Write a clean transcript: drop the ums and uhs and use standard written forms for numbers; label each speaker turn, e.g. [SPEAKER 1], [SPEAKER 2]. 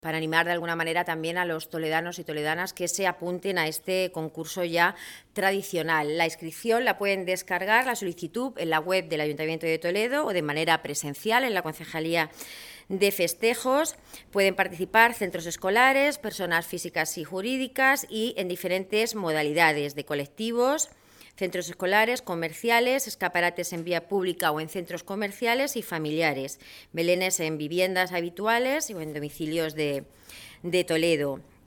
[SPEAKER 1] para animar de alguna manera también a los toledanos y toledanas que se apunten a este concurso ya tradicional. La inscripción la pueden descargar, la solicitud, en la web del Ayuntamiento de Toledo o de manera presencial en la Concejalía de Festejos. Pueden participar centros escolares, personas físicas y jurídicas y en diferentes modalidades de colectivos, centros escolares, comerciales, escaparates en vía pública o en centros comerciales y familiares, belenes en viviendas habituales o en domicilios de Toledo.